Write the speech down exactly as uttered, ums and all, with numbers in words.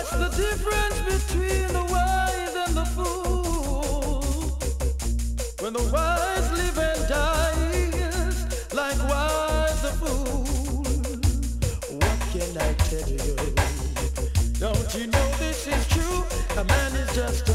What's the difference between the wise and the fool? When the wise live and dies, likewise the fool. What can I tell you? Don't you know this is true? A man is just